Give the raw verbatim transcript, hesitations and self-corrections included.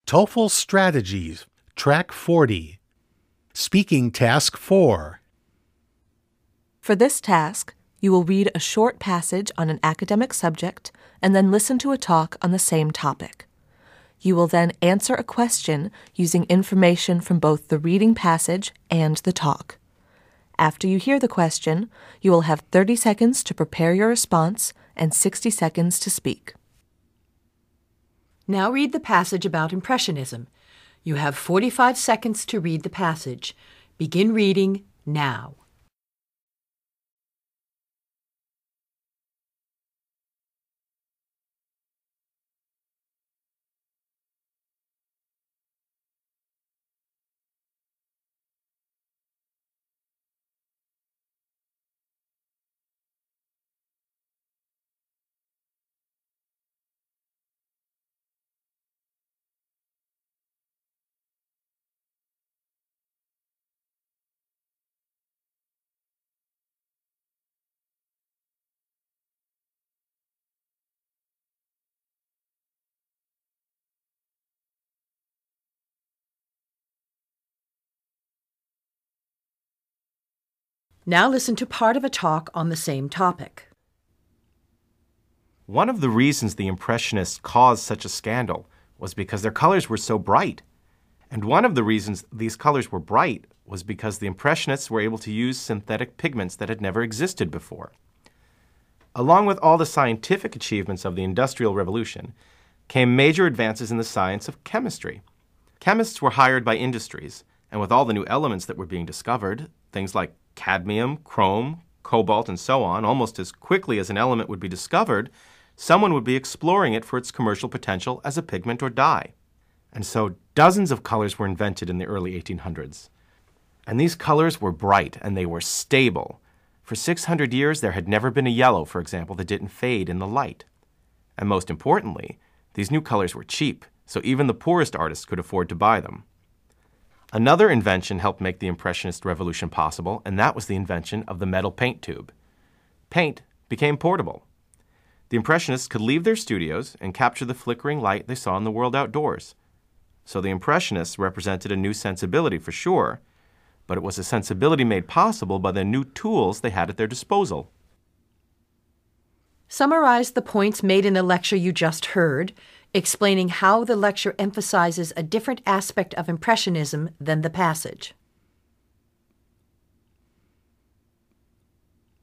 TOEFL Strategies, Track forty. Speaking Task four. For this task, you will read a short passage on an academic subject and then listen to a talk on the same topic. You will then answer a question using information from both the reading passage and the talk. After you hear the question, you will have thirty seconds to prepare your response and sixty seconds to speak. Now read the passage about Impressionism. You have forty-five seconds to read the passage. Begin reading now. Now listen to part of a talk on the same topic. One of the reasons the Impressionists caused such a scandal was because their colors were so bright. And one of the reasons these colors were bright was because the Impressionists were able to use synthetic pigments that had never existed before. Along with all the scientific achievements of the Industrial Revolution came major advances in the science of chemistry. Chemists were hired by industries, and with all the new elements that were being discovered, things like cadmium, chrome, cobalt, and so on, almost as quickly as an element would be discovered, someone would be exploring it for its commercial potential as a pigment or dye. And so dozens of colors were invented in the early eighteen hundreds. And these colors were bright and they were stable. For six hundred years, there had never been a yellow, for example, that didn't fade in the light. And most importantly, these new colors were cheap, so even the poorest artists could afford to buy them. Another invention helped make the Impressionist revolution possible, and that was the invention of the metal paint tube. Paint became portable. The Impressionists could leave their studios and capture the flickering light they saw in the world outdoors. So the Impressionists represented a new sensibility for sure, but it was a sensibility made possible by the new tools they had at their disposal. Summarize the points made in the lecture you just heard, explaining how the lecture emphasizes a different aspect of Impressionism than the passage.